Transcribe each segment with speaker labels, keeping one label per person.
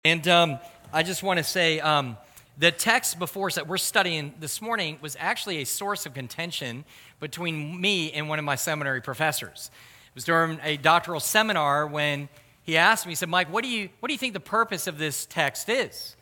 Speaker 1: And I just want to say the text before us that we're studying this morning was actually a source of contention between me and one of my seminary professors. It was during a doctoral seminar when he asked me, he said, "Mike, what do you think the purpose of this text is?"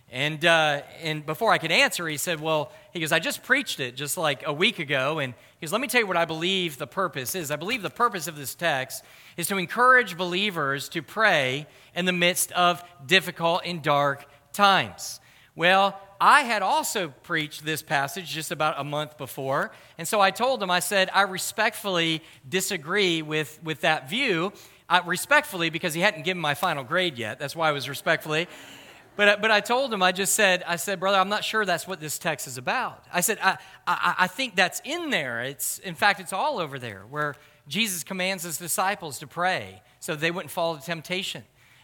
Speaker 1: And before I could answer, he said, he goes, "I just preached it just like a week ago, and he goes, let me tell you what I believe the purpose is. I believe the purpose of this text is to encourage believers to pray in the midst of difficult and dark times." Well, I had also preached this passage just about a month before, and so I told him, I said, I respectfully disagree with that view, respectfully because he hadn't given my final grade yet. That's why I was respectfully. But I told him, I said, brother, I'm not sure that's what this text is about. I said, I think that's in there. In fact, it's all over there where Jesus commands his disciples to pray so they wouldn't fall into temptation.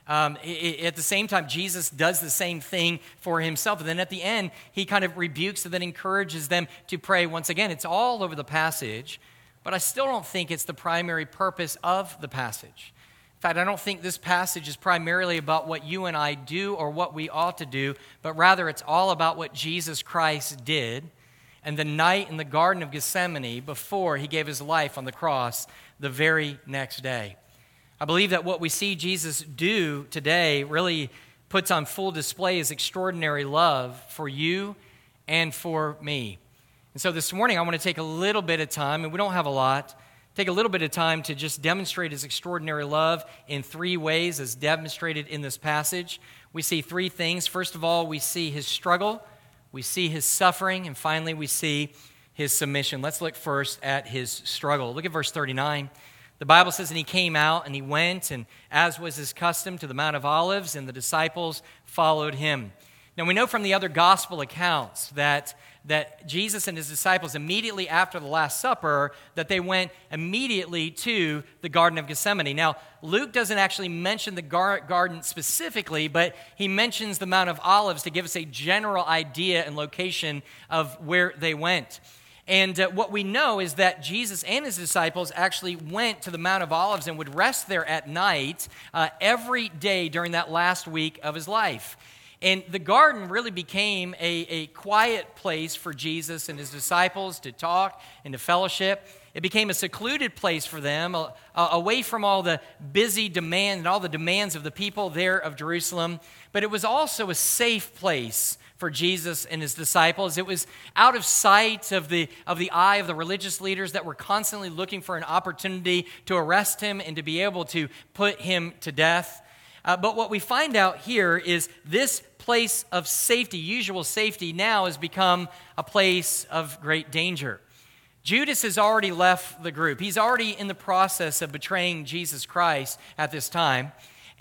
Speaker 1: At the same time, Jesus does the same thing for himself. And then at the end, he kind of rebukes and then encourages them to pray once again. It's all over the passage, but I still don't think it's the primary purpose of the passage. In fact, I don't think this passage is primarily about what you and I do or what we ought to do, but rather it's all about what Jesus Christ did and the night in the Garden of Gethsemane before he gave his life on the cross the very next day. I believe that what we see Jesus do today really puts on full display his extraordinary love for you and for me. And so this morning I want to take a little bit of time, and we don't have a lot, take a little bit of time to just demonstrate his extraordinary love in three ways as demonstrated in this passage. We see three things. First of all, we see his struggle, we see his suffering, and finally we see his submission. Let's look first at his struggle. Look at verse 39. The Bible says, "And he came out, and he went, and as was his custom, to the Mount of Olives, and the disciples followed him." Now we know from the other gospel accounts that Jesus and his disciples, immediately after the Last Supper, that they went immediately to the Garden of Gethsemane. Now, Luke doesn't actually mention the garden specifically, but he mentions the Mount of Olives to give us a general idea and location of where they went. And what we know is that Jesus and his disciples actually went to the Mount of Olives and would rest there at night every day during that last week of his life. And the garden really became a quiet place for Jesus and his disciples to talk and to fellowship. It became a secluded place for them, away from all the busy demand and all the demands of the people there of Jerusalem. But it was also a safe place for Jesus and his disciples. It was out of sight of the eye of the religious leaders that were constantly looking for an opportunity to arrest him and to be able to put him to death. But what we find out here is this place of safety, usual safety, now has become a place of great danger. Judas has already left the group. He's already in the process of betraying Jesus Christ at this time.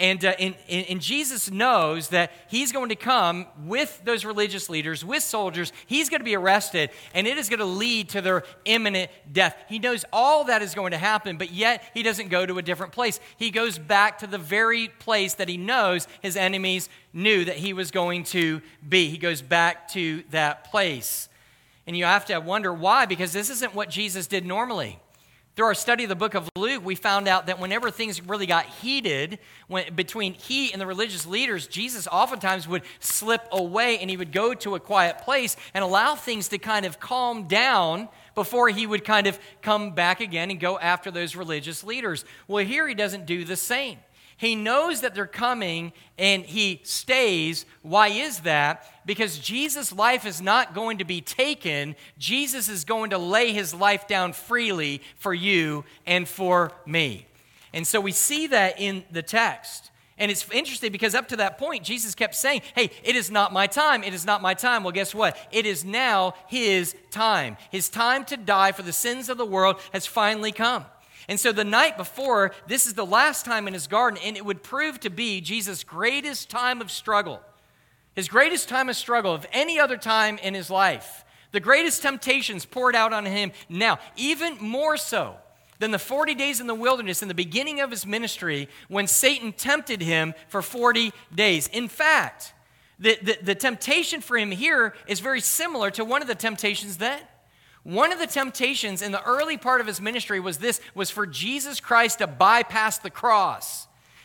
Speaker 1: And Jesus knows that he's going to come with those religious leaders, with soldiers. He's going to be arrested, and it is going to lead to their imminent death. He knows all that is going to happen, but yet he doesn't go to a different place. He goes back to the very place that he knows his enemies knew that he was going to be. He goes back to that place. And you have to wonder why, because this isn't what Jesus did normally. Through our study of the book of Luke, we found out that whenever things really got heated between he and the religious leaders, Jesus oftentimes would slip away and he would go to a quiet place and allow things to kind of calm down before he would kind of come back again and go after those religious leaders. Well, here he doesn't do the same. He knows that they're coming and he stays. Why is that? Because Jesus' life is not going to be taken. Jesus is going to lay his life down freely for you and for me. And so we see that in the text. And it's interesting because up to that point, Jesus kept saying, "Hey, it is not my time. It is not my time." Well, guess what? It is now his time. His time to die for the sins of the world has finally come. And so the night before, this is the last time in his garden, and it would prove to be Jesus' greatest time of struggle. His greatest time of struggle of any other time in his life. The greatest temptations poured out on him now, even more so than the 40 days in the wilderness in the beginning of his ministry when Satan tempted him for 40 days. In fact, the temptation for him here is very similar to one of the temptations then. One of the temptations in the early part of his ministry was for Jesus Christ to bypass the cross.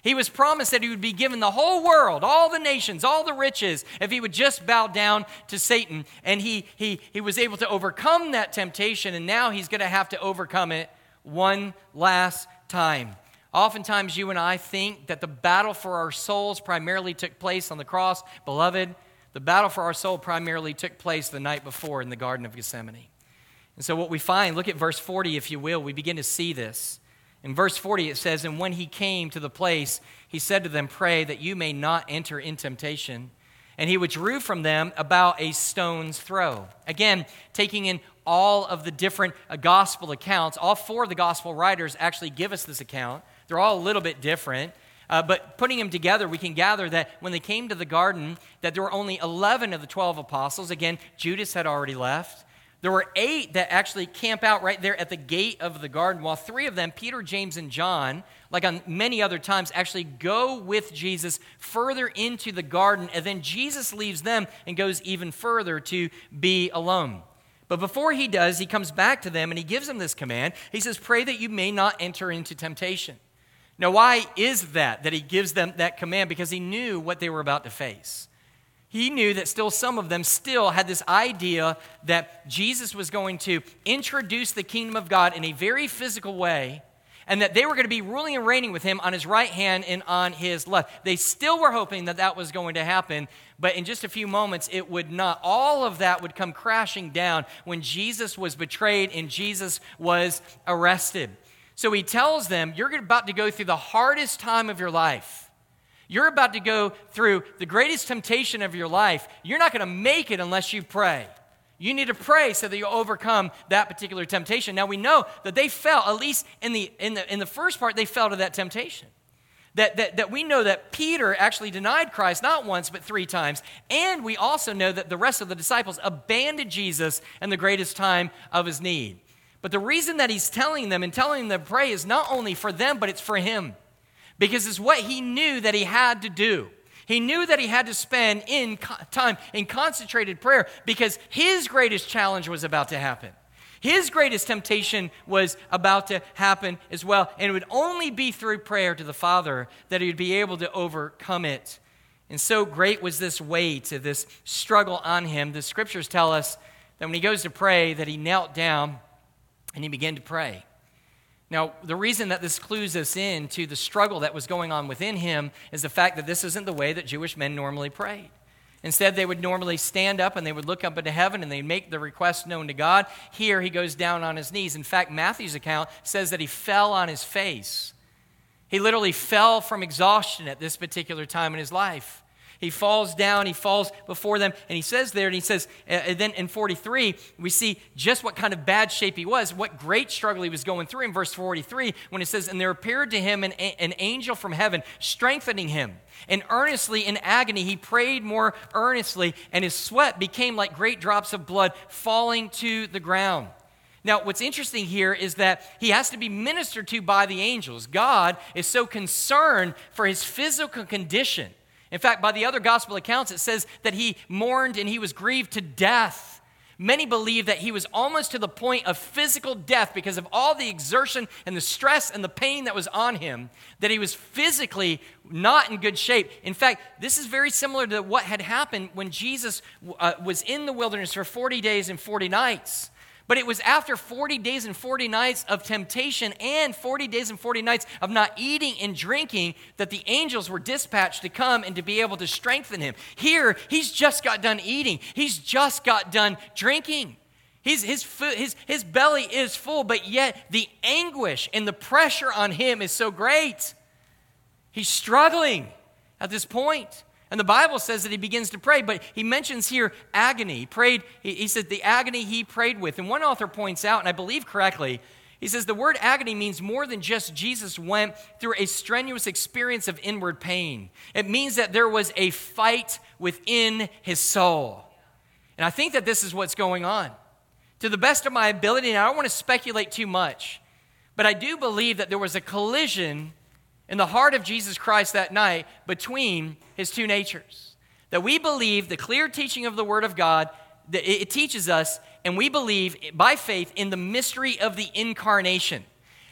Speaker 1: He was promised that he would be given the whole world, all the nations, all the riches, if he would just bow down to Satan. And he was able to overcome that temptation, and now he's going to have to overcome it one last time. Oftentimes, you and I think that the battle for our souls primarily took place on the cross. Beloved, the battle for our soul primarily took place the night before in the Garden of Gethsemane. And so what we find, look at verse 40, if you will, we begin to see this. In verse 40, it says, "And when he came to the place, he said to them, 'Pray that you may not enter in temptation.' And he withdrew from them about a stone's throw." Again, taking in all of the different gospel accounts, all four of the gospel writers actually give us this account. They're all a little bit different. But putting them together, we can gather that when they came to the garden, that there were only 11 of the 12 apostles. Again, Judas had already left. There were 8 that actually camp out right there at the gate of the garden, while 3 of them, Peter, James, and John, like on many other times, actually go with Jesus further into the garden, and then Jesus leaves them and goes even further to be alone. But before he does, he comes back to them and he gives them this command. He says, "Pray that you may not enter into temptation." Now, why is that he gives them that command? Because he knew what they were about to face. He knew that still some of them still had this idea that Jesus was going to introduce the kingdom of God in a very physical way, and that they were going to be ruling and reigning with him on his right hand and on his left. They still were hoping that that was going to happen, but in just a few moments it would not. All of that would come crashing down when Jesus was betrayed and Jesus was arrested. So he tells them, you're about to go through the hardest time of your life. You're about to go through the greatest temptation of your life. You're not going to make it unless you pray. You need to pray so that you overcome that particular temptation. Now we know that they fell, at least in the first part, they fell to that temptation. That we know that Peter actually denied Christ not once but 3 times. And we also know that the rest of the disciples abandoned Jesus in the greatest time of his need. But the reason that he's telling them to pray is not only for them, but it's for him. Because it's what he knew that he had to do. He knew that he had to spend time in concentrated prayer because his greatest challenge was about to happen. His greatest temptation was about to happen as well. And it would only be through prayer to the Father that he would be able to overcome it. And so great was this weight of this struggle on him. The scriptures tell us that when he goes to pray, that he knelt down and he began to pray. Now, the reason that this clues us in to the struggle that was going on within him is the fact that this isn't the way that Jewish men normally prayed. Instead, they would normally stand up and they would look up into heaven and they'd make the request known to God. Here, he goes down on his knees. In fact, Matthew's account says that he fell on his face. He literally fell from exhaustion at this particular time in his life. He falls down, he falls before them, and he says there, and he says, then in 43, we see just what kind of bad shape he was, what great struggle he was going through in verse 43, when it says, "And there appeared to him an angel from heaven, strengthening him. And earnestly in agony he prayed more earnestly, and his sweat became like great drops of blood falling to the ground." Now, what's interesting here is that he has to be ministered to by the angels. God is so concerned for his physical condition. In fact, by the other gospel accounts, it says that he mourned and he was grieved to death. Many believe that he was almost to the point of physical death because of all the exertion and the stress and the pain that was on him, that he was physically not in good shape. In fact, this is very similar to what had happened when Jesus was in the wilderness for 40 days and 40 nights. But it was after 40 days and 40 nights of temptation and 40 days and 40 nights of not eating and drinking that the angels were dispatched to come and to be able to strengthen him. Here, he's just got done eating. He's just got done drinking. His belly is full, but yet the anguish and the pressure on him is so great. He's struggling at this point. And the Bible says that he begins to pray, but he mentions here agony. He said the agony he prayed with. And one author points out, and I believe correctly, he says the word agony means more than just Jesus went through a strenuous experience of inward pain. It means that there was a fight within his soul. And I think that this is what's going on. To the best of my ability, and I don't want to speculate too much, but I do believe that there was a collision in the heart of Jesus Christ that night between his two natures. That we believe the clear teaching of the Word of God, that it teaches us, and we believe by faith in the mystery of the incarnation.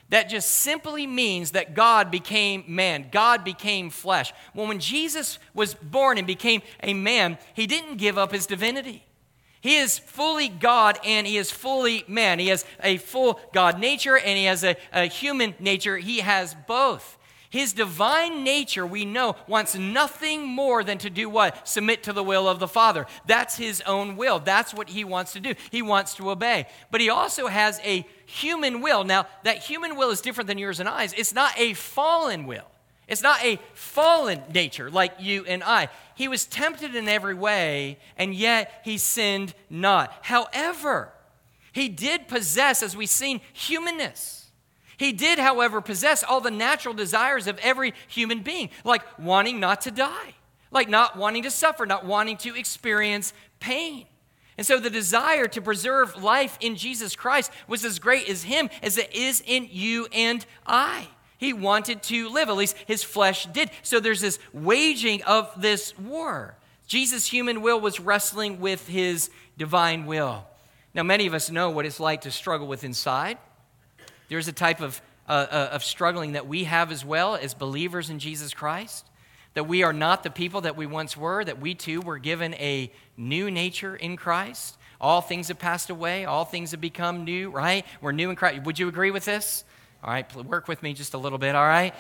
Speaker 1: That just simply means that God became man. God became flesh. Well, when Jesus was born and became a man, he didn't give up his divinity. He is fully God and he is fully man. He has a full God nature and he has a human nature. He has both. His divine nature, we know, wants nothing more than to do what? Submit to the will of the Father. That's his own will. That's what he wants to do. He wants to obey. But he also has a human will. Now, that human will is different than yours and I's. It's not a fallen will. It's not a fallen nature like you and I. He was tempted in every way, and yet he sinned not. However, he did possess, as we've seen, humanness. He did, however, possess all the natural desires of every human being, like wanting not to die, like not wanting to suffer, not wanting to experience pain. And so the desire to preserve life in Jesus Christ was as great as him as it is in you and I. He wanted to live, at least his flesh did. So there's this waging of this war. Jesus' human will was wrestling with his divine will. Now, many of us know what it's like to struggle with inside. There's a type of struggling that we have as well as believers in Jesus Christ, that we are not the people that we once were, that we too were given a new nature in Christ. All things have passed away. All things have become new, right? We're new in Christ. Would you agree with this? All right, work with me just a little bit, all right?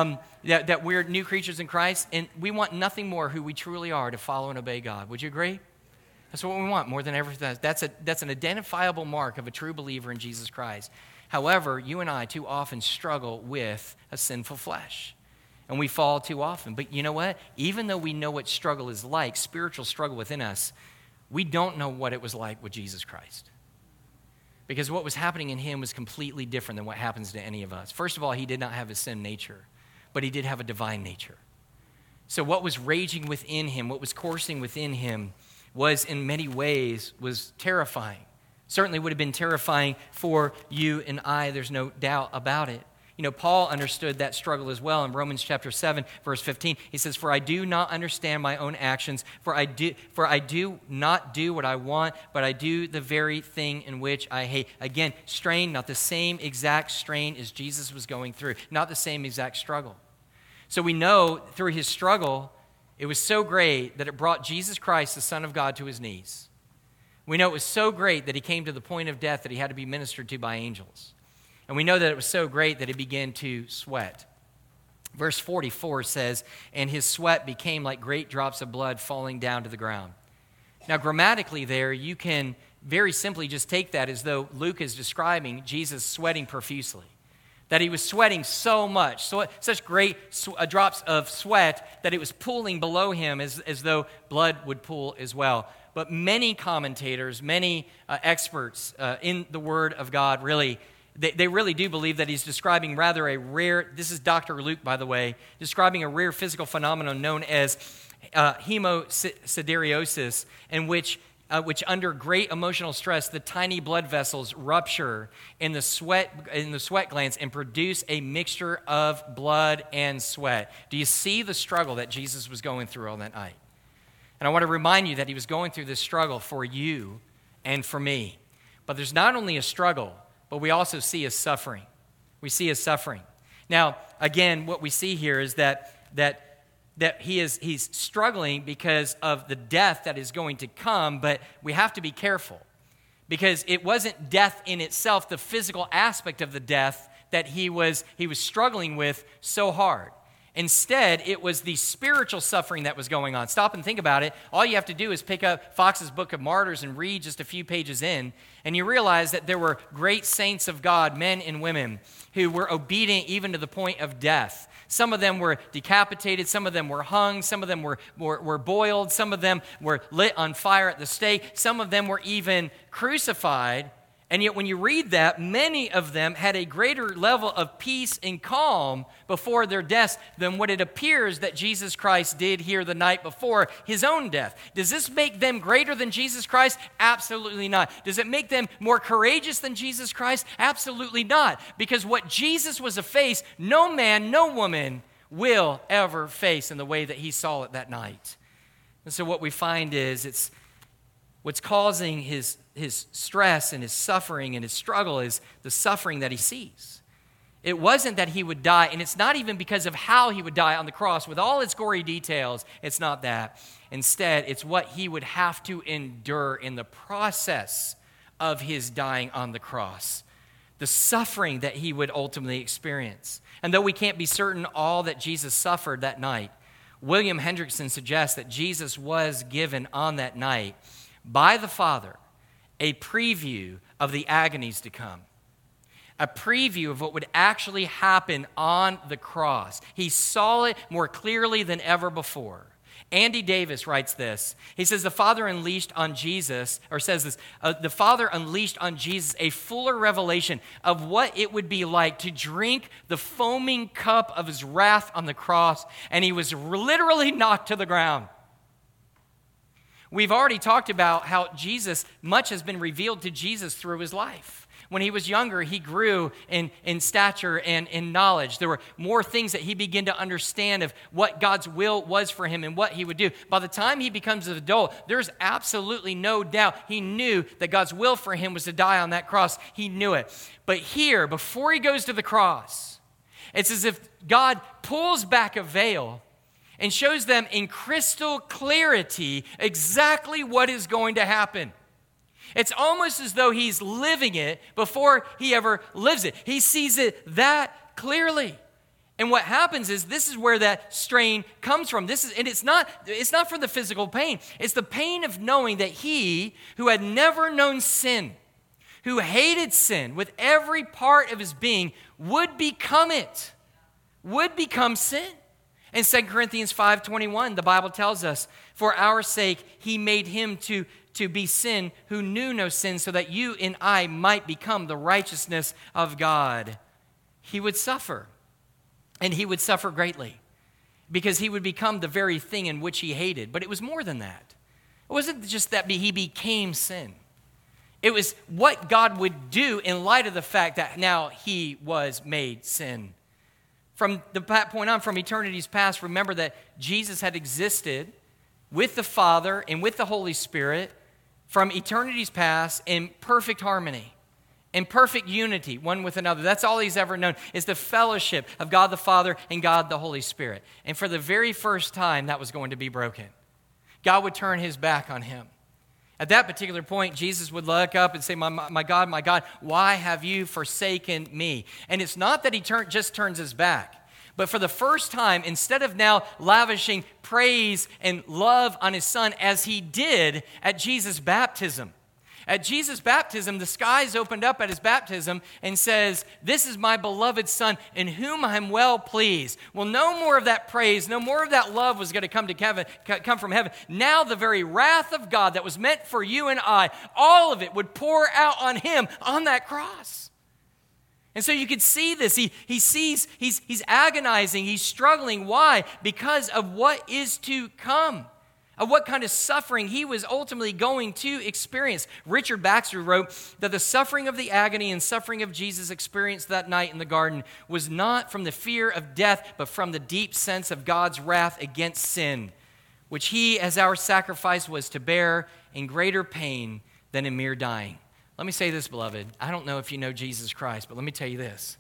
Speaker 1: That we're new creatures in Christ, and we want nothing more who we truly are to follow and obey God. Would you agree? That's what we want more than everything. That's an identifiable mark of a true believer in Jesus Christ. However, you and I too often struggle with a sinful flesh, and we fall too often. But you know what? Even though we know what struggle is like, spiritual struggle within us, we don't know what it was like with Jesus Christ. Because what was happening in him was completely different than what happens to any of us. First of all, he did not have a sin nature, but he did have a divine nature. So what was raging within him, what was coursing within him, was in many ways was terrifying. Certainly would have been terrifying for you and I. There's no doubt about it. You know, Paul understood that struggle as well in Romans chapter 7, verse 15. He says, "For I do not understand my own actions, for I do not do what I want, but I do the very thing in which I hate." Again, strain, not the same exact strain as Jesus was going through, not the same exact struggle. So we know through his struggle, it was so great that it brought Jesus Christ, the Son of God, to his knees. We know it was so great that he came to the point of death that he had to be ministered to by angels. And we know that it was so great that he began to sweat. Verse 44 says, "And his sweat became like great drops of blood falling down to the ground." Now, grammatically there, you can very simply just take that as though Luke is describing Jesus sweating profusely. That he was sweating so much, such great drops of sweat that it was pooling below him as though blood would pool as well. But many commentators, many experts in the Word of God they really do believe that he's describing rather a rare, this is Dr. Luke, by the way, describing a rare physical phenomenon known as hemosiderosis, in which under great emotional stress, the tiny blood vessels rupture in the sweat glands and produce a mixture of blood and sweat. Do you see the struggle that Jesus was going through on that night? And I want to remind you that he was going through this struggle for you and for me. But there's not only a struggle, but we also see his suffering. We see his suffering. Now, again, what we see here is that he's struggling because of the death that is going to come, but we have to be careful because it wasn't death in itself, the physical aspect of the death that he was struggling with so hard. Instead, it was the spiritual suffering that was going on. Stop and think about it. All you have to do is pick up Fox's Book of Martyrs and read just a few pages in, and you realize that there were great saints of God, men and women, who were obedient even to the point of death. Some of them were decapitated, some of them were hung, some of them were boiled, some of them were lit on fire at the stake, some of them were even crucified. And yet when you read that, many of them had a greater level of peace and calm before their deaths than what it appears that Jesus Christ did here the night before his own death. Does this make them greater than Jesus Christ? Absolutely not. Does it make them more courageous than Jesus Christ? Absolutely not. Because what Jesus was a face, no man, no woman will ever face in the way that he saw it that night. And so what we find is it's what's causing his stress and his suffering and his struggle is the suffering that he sees. It wasn't that he would die, and it's not even because of how he would die on the cross with all its gory details. It's not that. Instead, it's what he would have to endure in the process of his dying on the cross, the suffering that he would ultimately experience. And though we can't be certain all that Jesus suffered that night, William Hendrickson suggests that Jesus was given on that night by the Father a preview of the agonies to come, a preview of what would actually happen on the cross. He saw it more clearly than ever before. Andy Davis writes this. He says, the Father unleashed on Jesus a fuller revelation of what it would be like to drink the foaming cup of his wrath on the cross, and he was literally knocked to the ground. We've already talked about how much has been revealed to Jesus through his life. When he was younger, he grew in stature and in knowledge. There were more things that he began to understand of what God's will was for him and what he would do. By the time he becomes an adult, there's absolutely no doubt he knew that God's will for him was to die on that cross. He knew it. But here, before he goes to the cross, it's as if God pulls back a veil and shows them in crystal clarity exactly what is going to happen. It's almost as though he's living it before he ever lives it. He sees it that clearly. And what happens is this is where that strain comes from. It's not for the physical pain. It's the pain of knowing that he who had never known sin, who hated sin with every part of his being, would become it, would become sin. In 2 Corinthians 5:21, the Bible tells us, for our sake he made him to be sin who knew no sin, so that you and I might become the righteousness of God. He would suffer, and he would suffer greatly, because he would become the very thing in which he hated. But it was more than that. It wasn't just that he became sin. It was what God would do in light of the fact that now he was made sin. From that point on, from eternity's past, remember that Jesus had existed with the Father and with the Holy Spirit from eternity's past in perfect harmony, in perfect unity, one with another. That's all he's ever known, is the fellowship of God the Father and God the Holy Spirit. And for the very first time, that was going to be broken. God would turn his back on him. At that particular point, Jesus would look up and say, my God, why have you forsaken me? And it's not that he just turns his back. But for the first time, instead of now lavishing praise and love on his son as he did at Jesus' baptism. At Jesus' baptism, the skies opened up at his baptism and says, this is my beloved son in whom I'm well pleased. Well, no more of that praise, no more of that love was going to come from heaven. Now the very wrath of God that was meant for you and I, all of it would pour out on him on that cross. And so you could see this. He's agonizing, he's struggling. Why? Because of what is to come, of what kind of suffering he was ultimately going to experience. Richard Baxter wrote that the suffering of the agony and suffering of Jesus experienced that night in the garden was not from the fear of death, but from the deep sense of God's wrath against sin, which he, as our sacrifice, was to bear in greater pain than in mere dying. Let me say this, beloved. I don't know if you know Jesus Christ, but let me tell you this.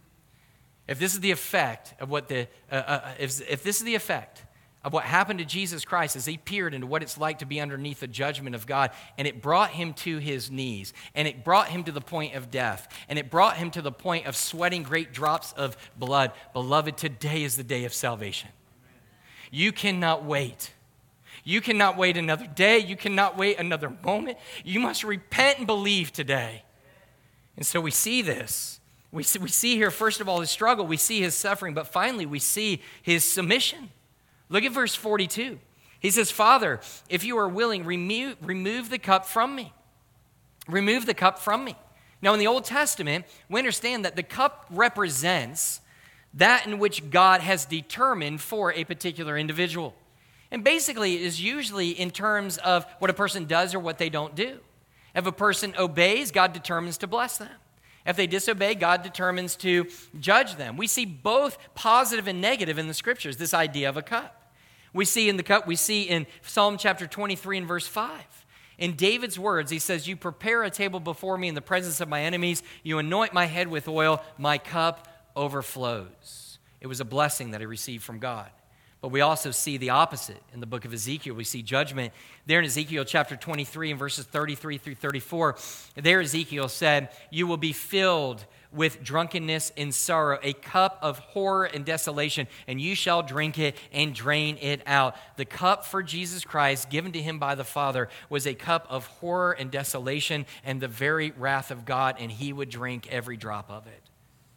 Speaker 1: If this is the effect of what if this is the effect of what happened to Jesus Christ as he peered into what it's like to be underneath the judgment of God, and it brought him to his knees, and it brought him to the point of death, and it brought him to the point of sweating great drops of blood, beloved, today is the day of salvation. You cannot wait. You cannot wait another day. You cannot wait another moment. You must repent and believe today. And so we see this. We see here, first of all, his struggle. We see his suffering. But finally, we see his submission. Look at verse 42. He says, Father, if you are willing, remove the cup from me. Remove the cup from me. Now, in the Old Testament, we understand that the cup represents that in which God has determined for a particular individual. And basically, it is usually in terms of what a person does or what they don't do. If a person obeys, God determines to bless them. If they disobey, God determines to judge them. We see both positive and negative in the Scriptures, this idea of a cup. We see in Psalm chapter 23 and verse 5. In David's words, he says, you prepare a table before me in the presence of my enemies. You anoint my head with oil. My cup overflows. It was a blessing that he received from God. But we also see the opposite in the book of Ezekiel. We see judgment there in Ezekiel chapter 23 and verses 33 through 34. There Ezekiel said, "You will be filled with drunkenness and sorrow, a cup of horror and desolation, and you shall drink it and drain it out." The cup for Jesus Christ, given to him by the Father, was a cup of horror and desolation and the very wrath of God, and he would drink every drop of it.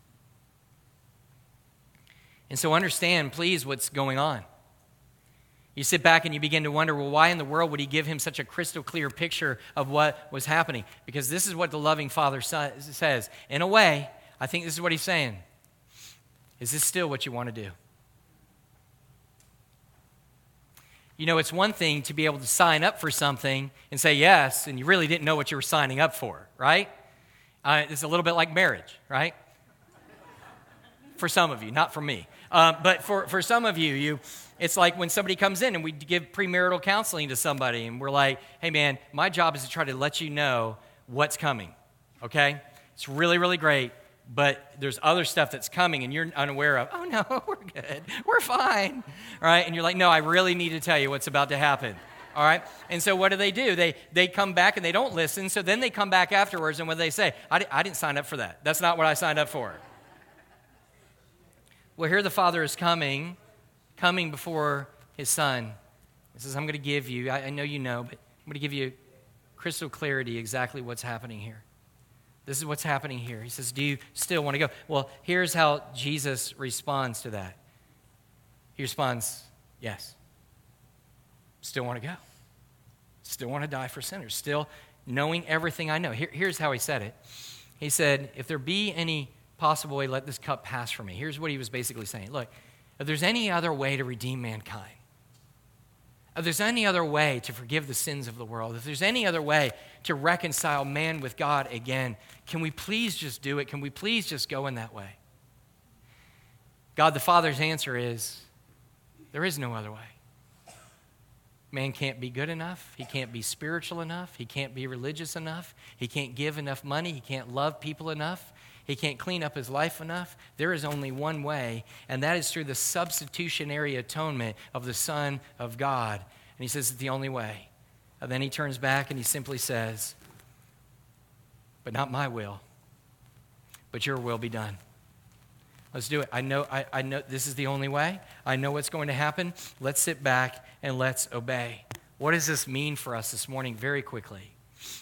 Speaker 1: And so understand, please, what's going on. You sit back and you begin to wonder, well, why in the world would he give him such a crystal clear picture of what was happening? Because this is what the loving Father says. In a way, I think this is what he's saying. Is this still what you want to do? You know, it's one thing to be able to sign up for something and say yes, and you really didn't know what you were signing up for, right? It's a little bit like marriage, right? For some of you, not for me. But for some of you, it's like when somebody comes in and we give premarital counseling to somebody and we're like, hey man, my job is to try to let you know what's coming, okay? It's really, really great, but there's other stuff that's coming and you're unaware of. Oh no, we're good, we're fine, all right? And you're like, no, I really need to tell you what's about to happen, all right? And so what do? They come back and they don't listen, so then they come back afterwards and what do they say? I didn't sign up for that. That's not what I signed up for. Well, here the Father is coming before his Son. He says, I'm going to give you, I know you know, but I'm going to give you crystal clarity exactly what's happening here. This is what's happening here. He says, do you still want to go? Well, here's how Jesus responds to that. He responds, yes. Still want to go. Still want to die for sinners. Still knowing everything I know. Here's how he said it. He said, if there be any possible way, let this cup pass from me. Here's what he was basically saying. Look, if there's any other way to redeem mankind, if there's any other way to forgive the sins of the world, if there's any other way to reconcile man with God again, can we please just do it? Can we please just go in that way? God the Father's answer is, there is no other way. Man can't be good enough. He can't be spiritual enough. He can't be religious enough. He can't give enough money. He can't love people enough. He can't clean up his life enough. There is only one way, and that is through the substitutionary atonement of the Son of God. And he says it's the only way. And then he turns back and he simply says, but not my will, but your will be done. Let's do it. I know this is the only way. I know what's going to happen. Let's sit back and let's obey. What does this mean for us this morning? Very quickly.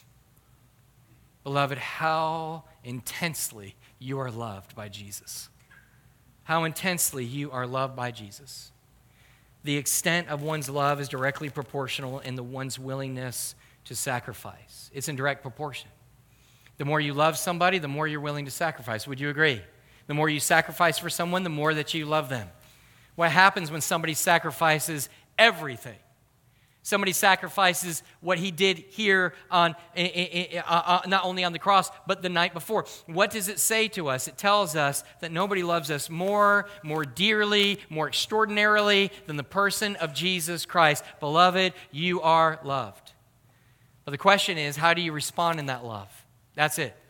Speaker 1: Beloved, how intensely you are loved by Jesus. How intensely you are loved by Jesus. The extent of one's love is directly proportional in the one's willingness to sacrifice. It's in direct proportion. The more you love somebody, the more you're willing to sacrifice. Would you agree? The more you sacrifice for someone, the more that you love them. What happens when somebody sacrifices everything? Somebody sacrifices what he did here on not only on the cross, but the night before. What does it say to us? It tells us that nobody loves us more dearly, more extraordinarily than the person of Jesus Christ. Beloved, you are loved. But the question is, how do you respond in that love? That's it.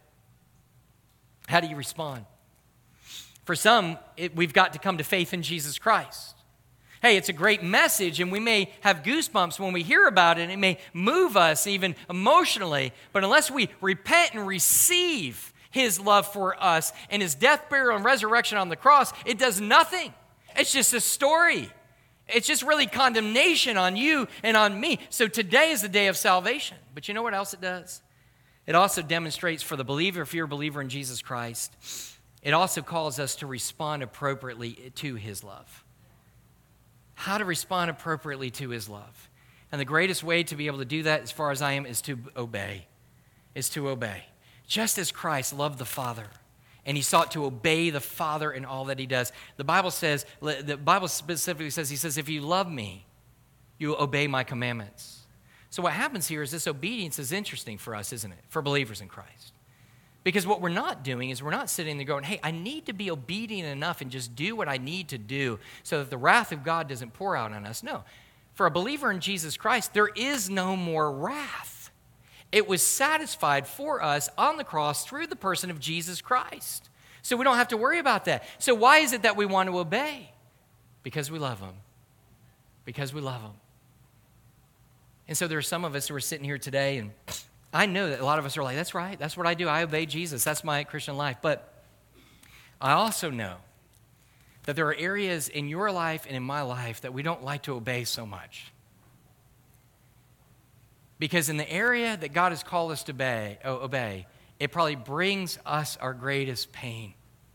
Speaker 1: How do you respond? For some, we've got to come to faith in Jesus Christ. Hey, it's a great message, and we may have goosebumps when we hear about it, and it may move us even emotionally, but unless we repent and receive his love for us and his death, burial, and resurrection on the cross, it does nothing. It's just a story. It's just really condemnation on you and on me. So today is the day of salvation. But you know what else it does? It also demonstrates for the believer, if you're a believer in Jesus Christ, it also calls us to respond appropriately to his love. How to respond appropriately to his love. And the greatest way to be able to do that, as far as I am, is to obey. Is to obey. Just as Christ loved the Father, and he sought to obey the Father in all that he does. The Bible specifically says, he says, if you love me, you will obey my commandments. So what happens here is this obedience is interesting for us, isn't it? For believers in Christ. Because what we're not doing is we're not sitting there going, hey, I need to be obedient enough and just do what I need to do so that the wrath of God doesn't pour out on us. No. For a believer in Jesus Christ, there is no more wrath. It was satisfied for us on the cross through the person of Jesus Christ. So we don't have to worry about that. So why is it that we want to obey? Because we love him. Because we love him. And so there are some of us who are sitting here today, and I know that a lot of us are like, that's right, that's what I do. I obey Jesus. That's my Christian life. But I also know that there are areas in your life and in my life that we don't like to obey so much. Because in the area that God has called us to obey, it probably brings us our greatest pain.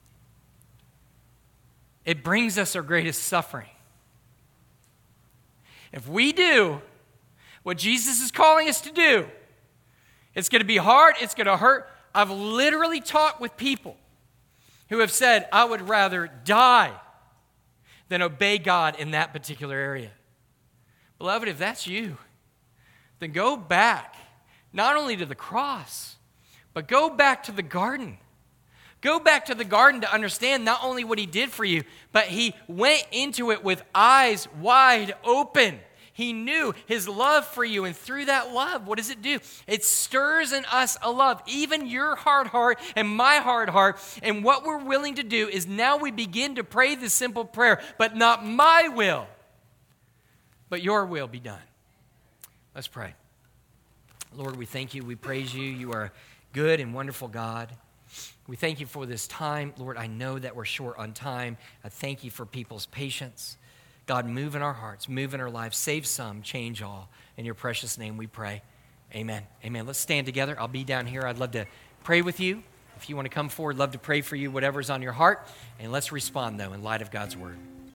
Speaker 1: It brings us our greatest suffering. If we do what Jesus is calling us to do, it's going to be hard, it's going to hurt. I've literally talked with people who have said, I would rather die than obey God in that particular area. Beloved, if that's you, then go back, not only to the cross, but go back to the garden. Go back to the garden to understand not only what he did for you, but he went into it with eyes wide open. He knew his love for you, and through that love, what does it do? It stirs in us a love, even your hard heart and my hard heart. And what we're willing to do is now we begin to pray this simple prayer, but not my will, but your will be done. Let's pray. Lord, we thank you, we praise you. You are a good and wonderful God. We thank you for this time. Lord, I know that we're short on time. I thank you for people's patience. God, move in our hearts, move in our lives, save some, change all. In your precious name we pray. Amen. Amen. Let's stand together. I'll be down here. I'd love to pray with you. If you want to come forward, love to pray for you, whatever's on your heart. And let's respond, though, in light of God's word.